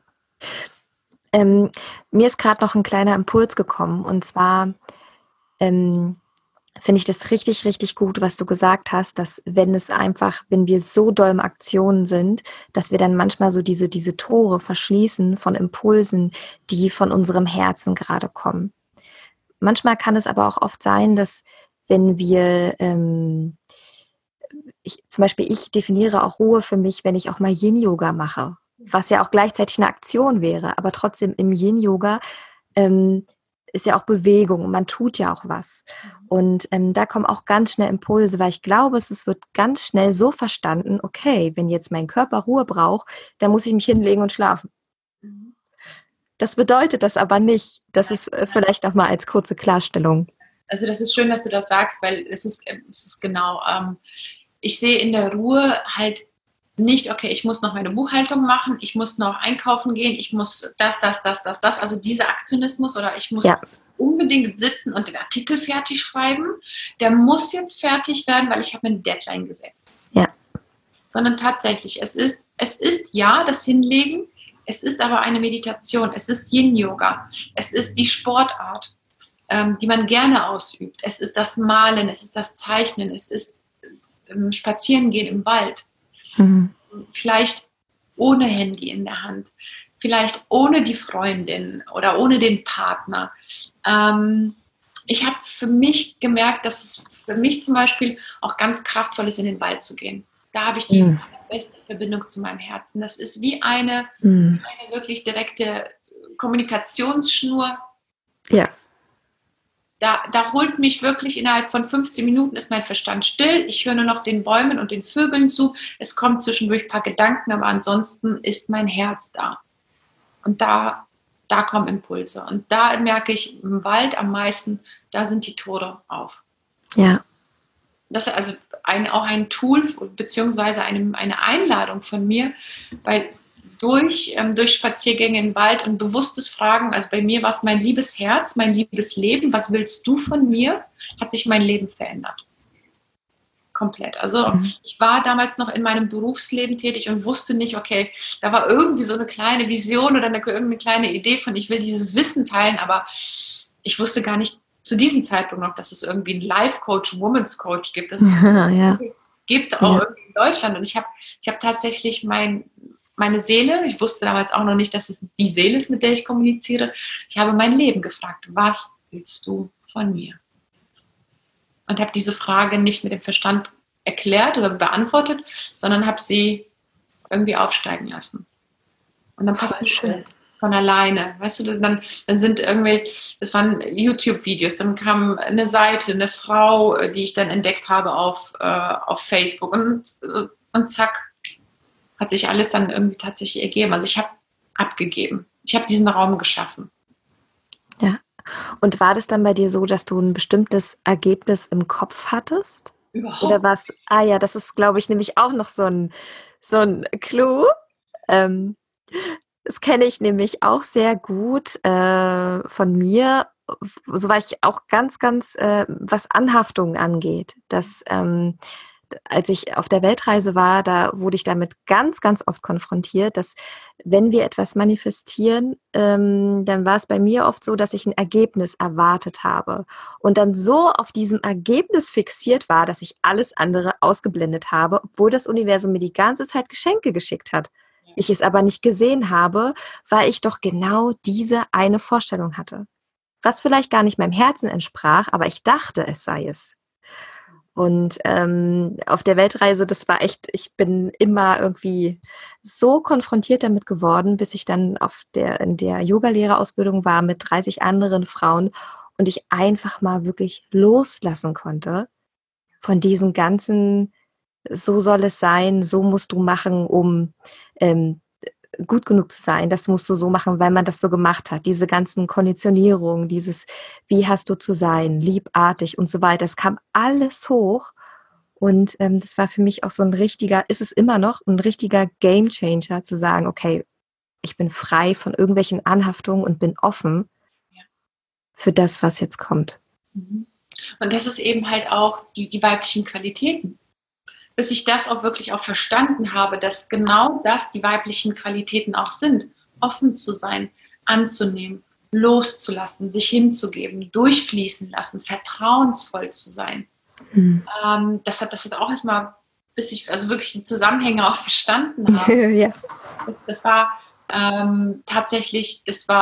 Mir ist gerade noch ein kleiner Impuls gekommen, und zwar finde ich das richtig, richtig gut, was du gesagt hast, dass wenn wir so doll im Aktionen sind, dass wir dann manchmal so diese Tore verschließen von Impulsen, die von unserem Herzen gerade kommen. Manchmal kann es aber auch oft sein, dass wenn wir, ich definiere auch Ruhe für mich, wenn ich auch mal Yin-Yoga mache, was ja auch gleichzeitig eine Aktion wäre, aber trotzdem im Yin-Yoga ist ja auch Bewegung und man tut ja auch was. Und da kommen auch ganz schnell Impulse, weil ich glaube, es wird ganz schnell so verstanden, okay, wenn jetzt mein Körper Ruhe braucht, dann muss ich mich hinlegen und schlafen. Das bedeutet das aber nicht. Das ist vielleicht noch mal als kurze Klarstellung. Also das ist schön, dass du das sagst, weil es ist genau, ich sehe in der Ruhe halt nicht, okay, ich muss noch meine Buchhaltung machen, ich muss noch einkaufen gehen, ich muss das, also dieser Aktionismus oder ich muss unbedingt sitzen und den Artikel fertig schreiben, der muss jetzt fertig werden, weil ich habe eine Deadline gesetzt. Ja. Sondern tatsächlich, es ist ja das Hinlegen, es ist aber eine Meditation, es ist Yin-Yoga, es ist die Sportart, die man gerne ausübt, es ist das Malen, es ist das Zeichnen, es ist Spazierengehen im Wald. Vielleicht ohne Handy in der Hand, vielleicht ohne die Freundin oder ohne den Partner. Ich habe für mich gemerkt, dass es für mich zum Beispiel auch ganz kraftvoll ist, in den Wald zu gehen. Da habe ich die beste Verbindung zu meinem Herzen. Das ist wie eine wirklich direkte Kommunikationsschnur. Ja. Da holt mich wirklich innerhalb von 15 Minuten ist mein Verstand still. Ich höre nur noch den Bäumen und den Vögeln zu. Es kommen zwischendurch ein paar Gedanken, aber ansonsten ist mein Herz da. Und da kommen Impulse. Und da merke ich im Wald am meisten, da sind die Tore auf. Ja. Das ist also auch ein Tool, beziehungsweise eine Einladung von mir, weil durch Spaziergänge im Wald und bewusstes Fragen, also bei mir war es mein liebes Herz, mein liebes Leben, was willst du von mir, hat sich mein Leben verändert. Komplett. Also ich war damals noch in meinem Berufsleben tätig und wusste nicht, okay, da war irgendwie so eine kleine Vision oder irgendeine kleine Idee von, ich will dieses Wissen teilen, aber ich wusste gar nicht zu diesem Zeitpunkt noch, dass es irgendwie einen Life-Coach, Women's Coach gibt. Das gibt auch irgendwie in Deutschland. Und ich habe tatsächlich meine Seele, ich wusste damals auch noch nicht, dass es die Seele ist, mit der ich kommuniziere. Ich habe mein Leben gefragt, was willst du von mir? Und habe diese Frage nicht mit dem Verstand erklärt oder beantwortet, sondern habe sie irgendwie aufsteigen lassen. Und dann passiert von alleine. Weißt du, dann sind das waren YouTube-Videos, dann kam eine Seite, eine Frau, die ich dann entdeckt habe auf Facebook und zack, hat sich alles dann irgendwie tatsächlich ergeben. Also ich habe abgegeben. Ich habe diesen Raum geschaffen. Ja. Und war das dann bei dir so, dass du ein bestimmtes Ergebnis im Kopf hattest? Überhaupt. Oder was? Ah ja, das ist, glaube ich, nämlich auch noch so ein Clou. Das kenne ich nämlich auch sehr gut von mir. So war ich auch ganz, ganz, was Anhaftungen angeht, dass als ich auf der Weltreise war, da wurde ich damit ganz, ganz oft konfrontiert, dass wenn wir etwas manifestieren, dann war es bei mir oft so, dass ich ein Ergebnis erwartet habe und dann so auf diesem Ergebnis fixiert war, dass ich alles andere ausgeblendet habe, obwohl das Universum mir die ganze Zeit Geschenke geschickt hat. Ich es aber nicht gesehen habe, weil ich doch genau diese eine Vorstellung hatte. was vielleicht gar nicht meinem Herzen entsprach, aber ich dachte, es sei es. Und auf der Weltreise, das war echt, ich bin immer irgendwie so konfrontiert damit geworden, bis ich dann in der Yogalehrerausbildung war mit 30 anderen Frauen und ich einfach mal wirklich loslassen konnte von diesen ganzen, so soll es sein, so musst du machen, um ähm, gut genug zu sein, das musst du so machen, weil man das so gemacht hat. Diese ganzen Konditionierungen, dieses, wie hast du zu sein, liebartig und so weiter, das kam alles hoch. Und das war für mich auch so ist es immer noch ein richtiger Gamechanger zu sagen, okay, ich bin frei von irgendwelchen Anhaftungen und bin offen für das, was jetzt kommt. Und das ist eben halt auch die weiblichen Qualitäten. Bis ich das auch wirklich auch verstanden habe, dass genau das die weiblichen Qualitäten auch sind. Offen zu sein, anzunehmen, loszulassen, sich hinzugeben, durchfließen lassen, vertrauensvoll zu sein. Das hat auch erstmal, bis ich also wirklich die Zusammenhänge auch verstanden habe. Ja. Das war tatsächlich,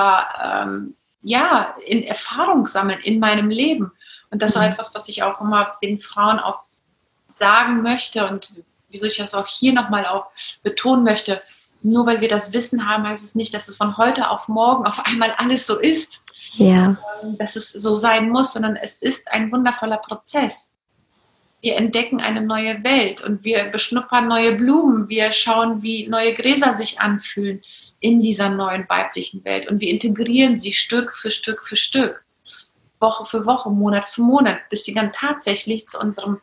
in Erfahrung sammeln in meinem Leben. Und das ist etwas, was ich auch immer den Frauen auch sagen möchte und wieso ich das auch hier nochmal auch betonen möchte. Nur weil wir das Wissen haben, heißt es nicht, dass es von heute auf morgen auf einmal alles so ist, dass es so sein muss, sondern es ist ein wundervoller Prozess. Wir entdecken eine neue Welt und wir beschnuppern neue Blumen. Wir schauen, wie neue Gräser sich anfühlen in dieser neuen weiblichen Welt. Und wir integrieren sie Stück für Stück für Stück, Woche für Woche, Monat für Monat, bis sie dann tatsächlich zu unserem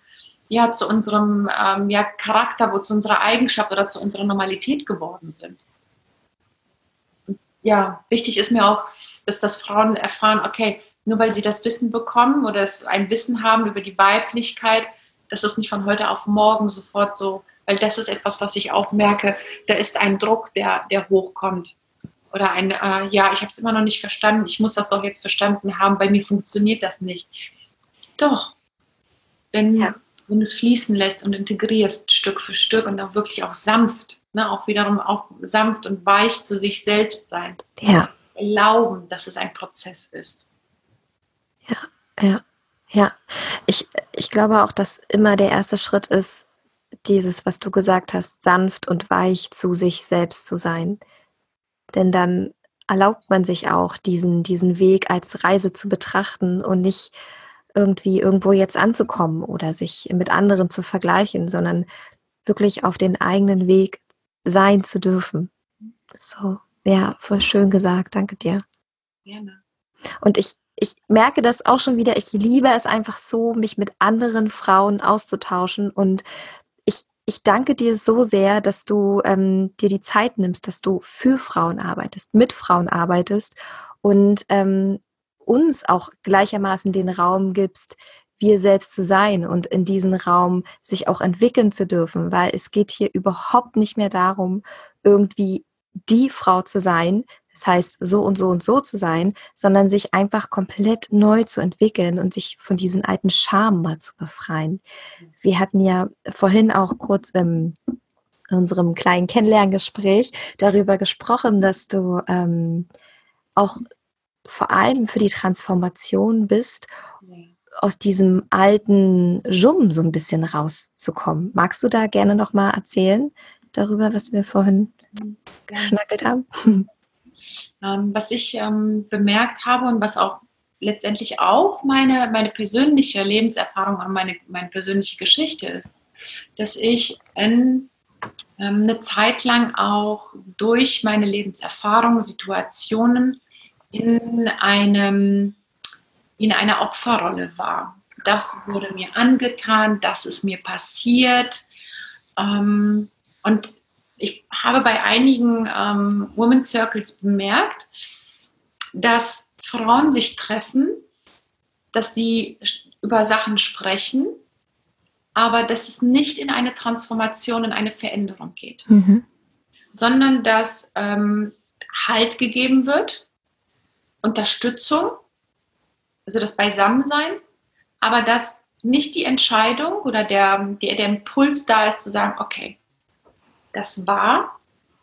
Charakter, zu unserer Eigenschaft oder zu unserer Normalität geworden sind. Und ja, wichtig ist mir auch, dass Frauen erfahren, okay, nur weil sie das Wissen bekommen oder ein Wissen haben über die Weiblichkeit, das ist nicht von heute auf morgen sofort so, weil das ist etwas, was ich auch merke, da ist ein Druck, der hochkommt. Oder ich habe es immer noch nicht verstanden, ich muss das doch jetzt verstanden haben, bei mir funktioniert das nicht. Doch, wenn du es fließen lässt und integrierst Stück für Stück und auch wirklich auch sanft, auch wiederum auch sanft und weich zu sich selbst sein. Ja. Erlauben, dass es ein Prozess ist. Ja. Ich glaube auch, dass immer der erste Schritt ist, dieses, was du gesagt hast, sanft und weich zu sich selbst zu sein. Denn dann erlaubt man sich auch, diesen Weg als Reise zu betrachten und nicht irgendwie irgendwo jetzt anzukommen oder sich mit anderen zu vergleichen, sondern wirklich auf den eigenen Weg sein zu dürfen. So, ja, voll schön gesagt. Danke dir. Gerne. Und ich merke das auch schon wieder. Ich liebe es einfach so, mich mit anderen Frauen auszutauschen. Und ich danke dir so sehr, dass du dir die Zeit nimmst, dass du für Frauen arbeitest, mit Frauen arbeitest und uns auch gleichermaßen den Raum gibst, wir selbst zu sein und in diesen Raum sich auch entwickeln zu dürfen, weil es geht hier überhaupt nicht mehr darum, irgendwie die Frau zu sein, das heißt so und so und so zu sein, sondern sich einfach komplett neu zu entwickeln und sich von diesen alten Scham mal zu befreien. Wir hatten ja vorhin auch kurz in unserem kleinen Kennenlerngespräch darüber gesprochen, dass du auch vor allem für die Transformation bist, aus diesem alten Schum so ein bisschen rauszukommen. Magst du da gerne noch mal erzählen darüber, was wir vorhin geschnackelt haben? Was ich bemerkt habe und was auch letztendlich auch meine persönliche Lebenserfahrung und meine persönliche Geschichte ist, dass ich eine Zeit lang auch durch meine Lebenserfahrung, Situationen in einer Opferrolle war. Das wurde mir angetan, das ist mir passiert. Und ich habe bei einigen Women Circles bemerkt, dass Frauen sich treffen, dass sie über Sachen sprechen, aber dass es nicht in eine Transformation, in eine Veränderung geht, sondern dass Halt gegeben wird, Unterstützung, also das Beisammensein, aber dass nicht die Entscheidung oder der Impuls da ist, zu sagen, okay, das war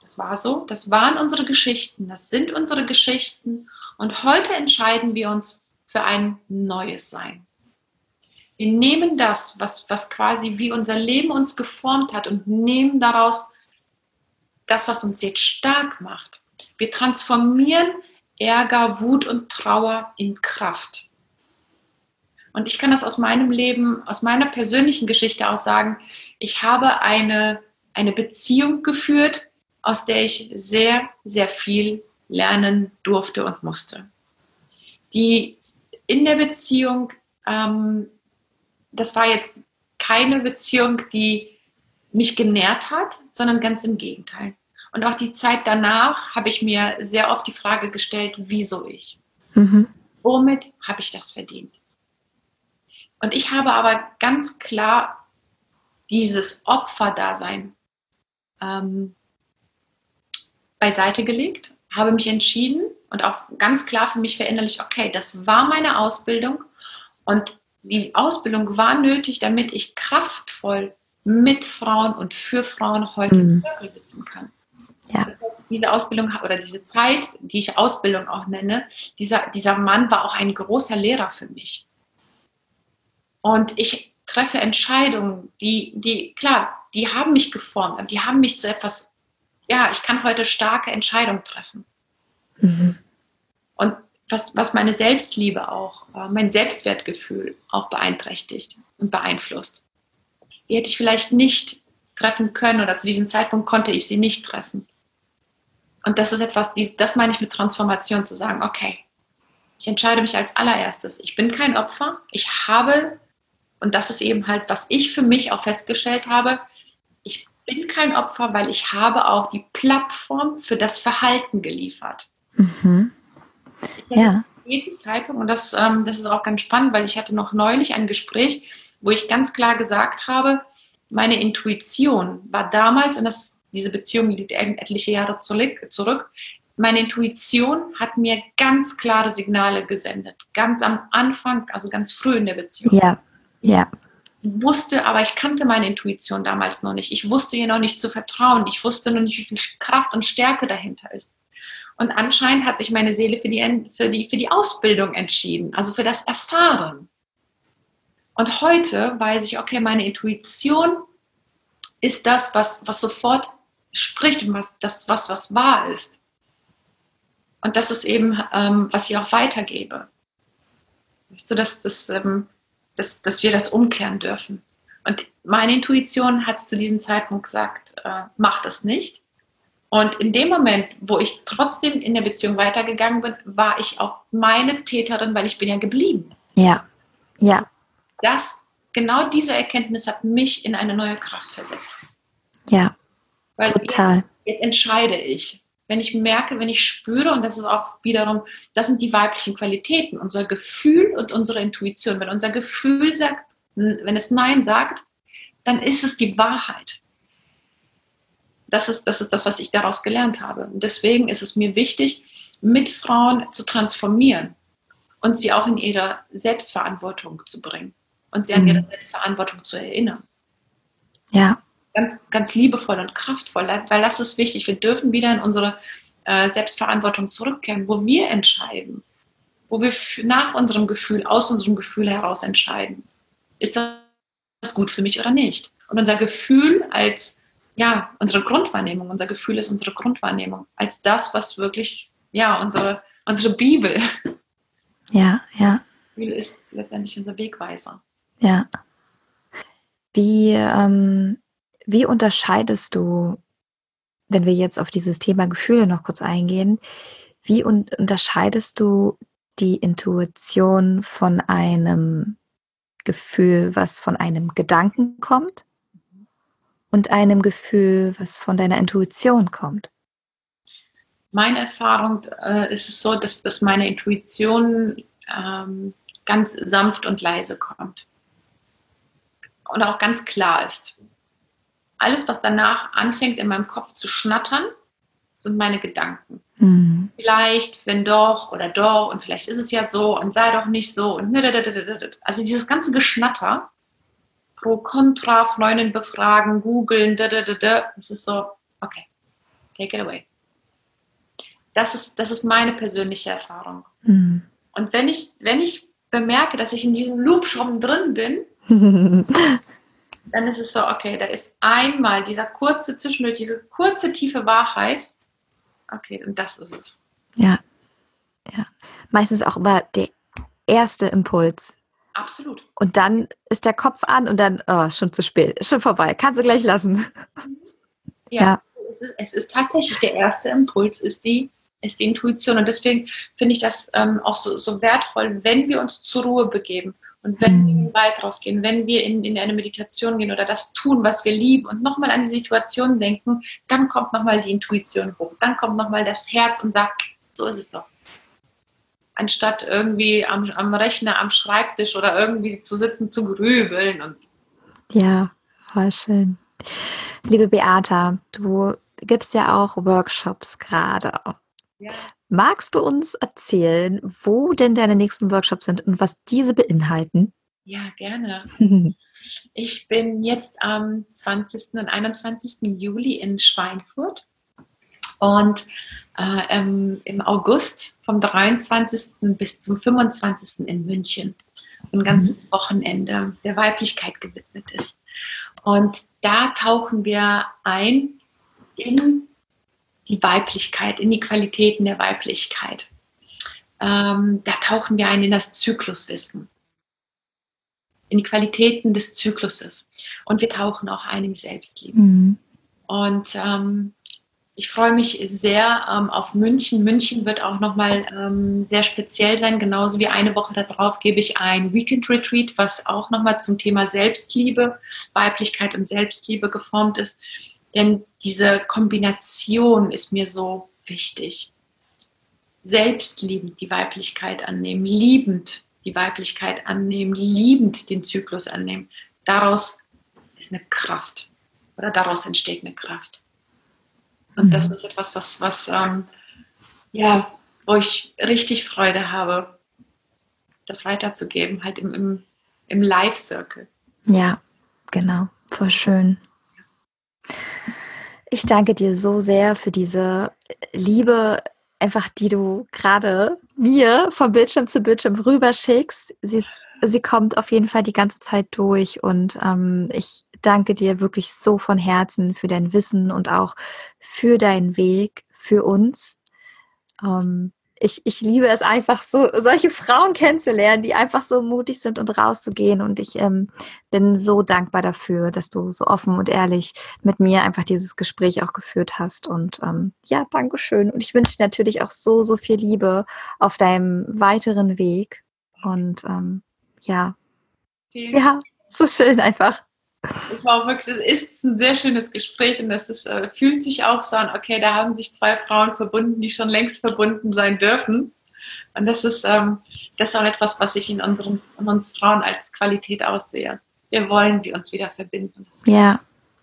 so, das waren unsere Geschichten, das sind unsere Geschichten und heute entscheiden wir uns, für ein neues Sein. Wir nehmen das, was quasi wie unser Leben uns geformt hat und nehmen daraus das, was uns jetzt stark macht. Wir transformieren Ärger, Wut und Trauer in Kraft. Und ich kann das aus meinem Leben, aus meiner persönlichen Geschichte aus sagen, ich habe eine Beziehung geführt, aus der ich sehr, sehr viel lernen durfte und musste. Die in der Beziehung, das war jetzt keine Beziehung, die mich genährt hat, sondern ganz im Gegenteil. Und auch die Zeit danach habe ich mir sehr oft die Frage gestellt, wieso ich? Womit habe ich das verdient? Und ich habe aber ganz klar dieses Opferdasein beiseite gelegt, habe mich entschieden und auch ganz klar für mich verinnerlicht, okay, das war meine Ausbildung und die Ausbildung war nötig, damit ich kraftvoll mit Frauen und für Frauen heute im Circle sitzen kann. Ja. Das heißt, diese Ausbildung oder diese Zeit, die ich Ausbildung auch nenne, dieser Mann war auch ein großer Lehrer für mich. Und ich treffe Entscheidungen, die haben mich geformt, die haben mich zu etwas, ich kann heute starke Entscheidungen treffen. Und was meine Selbstliebe auch, mein Selbstwertgefühl auch beeinträchtigt und beeinflusst. Die hätte ich vielleicht nicht treffen können oder zu diesem Zeitpunkt konnte ich sie nicht treffen. Und das ist etwas, das meine ich mit Transformation, zu sagen, okay, ich entscheide mich als allererstes. Ich bin kein Opfer, ich habe, und das ist eben halt, was ich für mich auch festgestellt habe, ich bin kein Opfer, weil ich habe auch die Plattform für das Verhalten geliefert. Ja. Jeden Zeitpunkt, und das ist auch ganz spannend, weil ich hatte noch neulich ein Gespräch, wo ich ganz klar gesagt habe, meine Intuition war damals, und diese Beziehung liegt etliche Jahre zurück, meine Intuition hat mir ganz klare Signale gesendet, ganz am Anfang, also ganz früh in der Beziehung. Ja. Aber ich kannte meine Intuition damals noch nicht. Ich wusste ihr noch nicht zu vertrauen. Ich wusste noch nicht, wie viel Kraft und Stärke dahinter ist. Und anscheinend hat sich meine Seele für die Ausbildung entschieden, also für das Erfahren. Und heute weiß ich, okay, meine Intuition ist das, was sofort spricht und was wahr ist. Und das ist eben, was ich auch weitergebe. Weißt du, dass wir das umkehren dürfen. Und meine Intuition hat zu diesem Zeitpunkt gesagt, mach das nicht. Und in dem Moment, wo ich trotzdem in der Beziehung weitergegangen bin, war ich auch meine Täterin, weil ich bin ja geblieben. Ja. Genau diese Erkenntnis hat mich in eine neue Kraft versetzt. Ja, weil total. Jetzt entscheide ich. Wenn ich merke, wenn ich spüre, und das ist auch wiederum, das sind die weiblichen Qualitäten, unser Gefühl und unsere Intuition. Wenn unser Gefühl sagt, wenn es Nein sagt, dann ist es die Wahrheit. Das ist das, was ich daraus gelernt habe. Und deswegen ist es mir wichtig, mit Frauen zu transformieren und sie auch in ihre Selbstverantwortung zu bringen und sie an ihre Selbstverantwortung zu erinnern. Ja. Ganz, ganz liebevoll und kraftvoll, weil das ist wichtig. Wir dürfen wieder in unsere Selbstverantwortung zurückkehren, wo wir entscheiden, wo wir nach unserem Gefühl, aus unserem Gefühl heraus entscheiden. Ist das gut für mich oder nicht? Und unser Gefühl unsere Grundwahrnehmung, unser Gefühl ist unsere Grundwahrnehmung, als das, was wirklich, unsere Bibel. Ja. Bibel ist letztendlich unser Wegweiser. Ja. Wie unterscheidest du, wenn wir jetzt auf dieses Thema Gefühle noch kurz eingehen, wie unterscheidest du die Intuition von einem Gefühl, was von einem Gedanken kommt, und einem Gefühl, was von deiner Intuition kommt? Meine Erfahrung ist es so, dass meine Intuition ganz sanft und leise kommt. Und auch ganz klar ist. Alles, was danach anfängt, in meinem Kopf zu schnattern, sind meine Gedanken. Vielleicht, wenn doch oder doch und vielleicht ist es ja so und sei doch nicht so und also dieses ganze Geschnatter, pro, contra, Freundin befragen, googeln, das ist so, okay, take it away. Das ist meine persönliche Erfahrung. Und Und wenn ich bemerke, dass ich in diesem Loop schon drin bin, dann ist es so, okay, da ist einmal dieser kurze Zwischendurch, diese kurze, tiefe Wahrheit. Okay, und das ist es. Ja, ja. Meistens auch immer der erste Impuls. Absolut. Und dann ist der Kopf an und dann, oh, ist schon zu spät, ist schon vorbei, kannst du gleich lassen. Ja. Es ist tatsächlich der erste Impuls, ist die Intuition. Und deswegen finde ich das auch so wertvoll, wenn wir uns zur Ruhe begeben und wenn wir in den Wald rausgehen, wenn wir in eine Meditation gehen oder das tun, was wir lieben und nochmal an die Situation denken, dann kommt nochmal die Intuition hoch. Dann kommt nochmal das Herz und sagt, so ist es doch. Anstatt irgendwie am Rechner, am Schreibtisch oder irgendwie zu sitzen, zu grübeln. Und ja, voll schön. Liebe Beata, du gibst ja auch Workshops gerade. ja. Magst du uns erzählen, wo denn deine nächsten Workshops sind und was diese beinhalten? Ja, gerne. Ich bin jetzt am 20. und 21. Juli in Schweinfurt und im August vom 23. bis zum 25. in München. Ein ganzes Wochenende der Weiblichkeit gewidmet ist. Und da tauchen wir ein in die Weiblichkeit, in die Qualitäten der Weiblichkeit. Da tauchen wir ein in das Zykluswissen, in die Qualitäten des Zykluses. Und wir tauchen auch ein in die Selbstliebe. Und ich freue mich sehr auf München. München wird auch nochmal sehr speziell sein. Genauso wie eine Woche darauf gebe ich ein Weekend-Retreat, was auch nochmal zum Thema Selbstliebe, Weiblichkeit und Selbstliebe geformt ist. Denn diese Kombination ist mir so wichtig. Selbstliebend die Weiblichkeit annehmen, liebend die Weiblichkeit annehmen, liebend den Zyklus annehmen. Daraus ist eine Kraft oder daraus entsteht eine Kraft. Und das ist etwas, wo ich richtig Freude habe, das weiterzugeben, halt im Live-Circle. Ja, genau, voll schön. Ich danke dir so sehr für diese Liebe, einfach die du gerade mir von Bildschirm zu Bildschirm rüberschickst. Sie kommt auf jeden Fall die ganze Zeit durch und ich danke dir wirklich so von Herzen für dein Wissen und auch für deinen Weg, für uns. Ich liebe es einfach, solche Frauen kennenzulernen, die einfach so mutig sind und rauszugehen. Und ich bin so dankbar dafür, dass du so offen und ehrlich mit mir einfach dieses Gespräch auch geführt hast. Und ja, Dankeschön. Und ich wünsche dir natürlich auch so viel Liebe auf deinem weiteren Weg. Und ja, so schön einfach. Es war wirklich, es ist ein sehr schönes Gespräch und es fühlt sich auch so an, okay, da haben sich zwei Frauen verbunden, die schon längst verbunden sein dürfen. Und das ist auch etwas, was ich in uns Frauen als Qualität aussehe. Wir wollen uns wieder verbinden. Ja.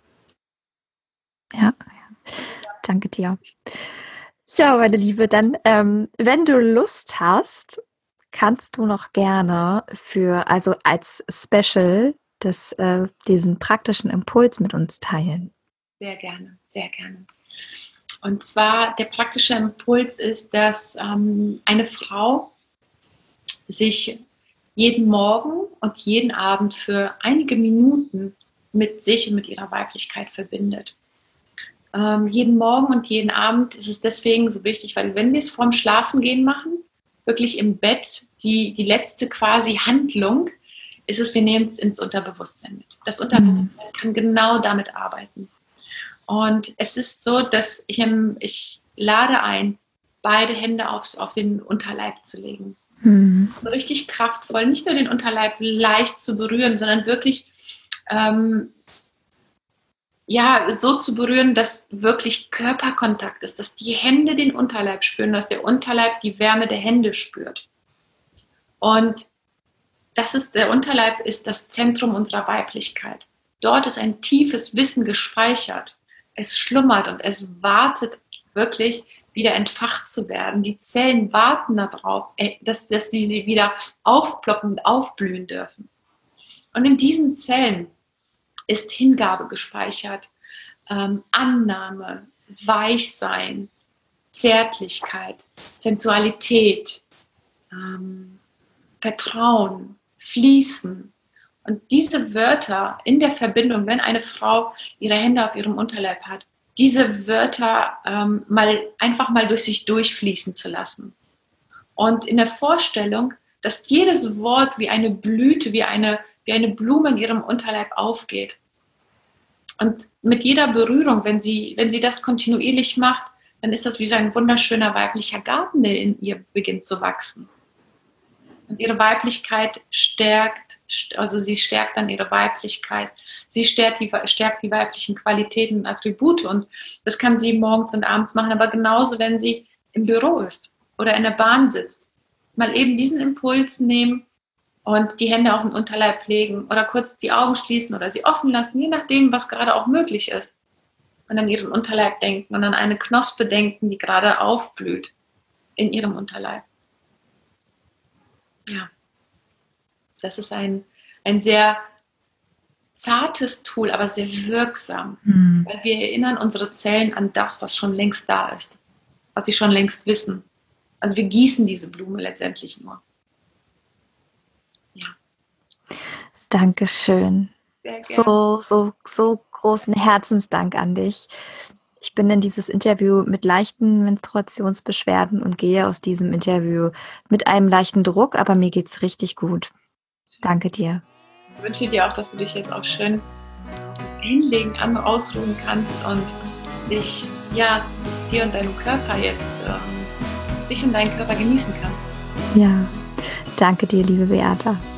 Danke dir. Ja, meine Liebe, dann, wenn du Lust hast, kannst du noch gerne also als Special diesen praktischen Impuls mit uns teilen. Sehr gerne, sehr gerne. Und zwar, der praktische Impuls ist, dass eine Frau sich jeden Morgen und jeden Abend für einige Minuten mit sich und mit ihrer Weiblichkeit verbindet. Jeden Morgen und jeden Abend ist es deswegen so wichtig, weil wenn wir es vorm Schlafengehen machen, wirklich im Bett, die letzte quasi Handlung, ist es, wir nehmen es ins Unterbewusstsein mit. Das Unterbewusstsein kann genau damit arbeiten. Und es ist so, dass ich lade ein, beide Hände auf den Unterleib zu legen. Richtig kraftvoll, nicht nur den Unterleib leicht zu berühren, sondern wirklich so zu berühren, dass wirklich Körperkontakt ist, dass die Hände den Unterleib spüren, dass der Unterleib die Wärme der Hände spürt. Und der Unterleib ist das Zentrum unserer Weiblichkeit. Dort ist ein tiefes Wissen gespeichert. Es schlummert und es wartet wirklich, wieder entfacht zu werden. Die Zellen warten darauf, dass sie wieder aufploppen und aufblühen dürfen. Und in diesen Zellen ist Hingabe gespeichert, Annahme, Weichsein, Zärtlichkeit, Sensualität, Vertrauen, Fließen. Und diese Wörter in der Verbindung, wenn eine Frau ihre Hände auf ihrem Unterleib hat, diese Wörter einfach mal durch sich durchfließen zu lassen. Und in der Vorstellung, dass jedes Wort wie eine Blüte, wie eine Blume in ihrem Unterleib aufgeht. Und mit jeder Berührung, wenn sie das kontinuierlich macht, dann ist das wie so ein wunderschöner weiblicher Garten, der in ihr beginnt zu wachsen. Und ihre Weiblichkeit stärkt, also sie stärkt dann ihre Weiblichkeit. Sie stärkt die weiblichen Qualitäten und Attribute. Und das kann sie morgens und abends machen, aber genauso, wenn sie im Büro ist oder in der Bahn sitzt. Mal eben diesen Impuls nehmen und die Hände auf den Unterleib legen oder kurz die Augen schließen oder sie offen lassen, je nachdem, was gerade auch möglich ist. Und an ihren Unterleib denken und an eine Knospe denken, die gerade aufblüht in ihrem Unterleib. Ja, das ist ein sehr zartes Tool, aber sehr wirksam, weil wir erinnern unsere Zellen an das, was schon längst da ist, was sie schon längst wissen. Also wir gießen diese Blume letztendlich nur. Ja. Dankeschön. Sehr gerne. So großen Herzensdank an dich. Ich bin in dieses Interview mit leichten Menstruationsbeschwerden und gehe aus diesem Interview mit einem leichten Druck, aber mir geht's richtig gut. Danke dir. Ich wünsche dir auch, dass du dich jetzt auch schön hinlegen, ausruhen kannst und dich, dir und deinem Körper jetzt, dich und deinen Körper genießen kannst. Ja, danke dir, liebe Beata.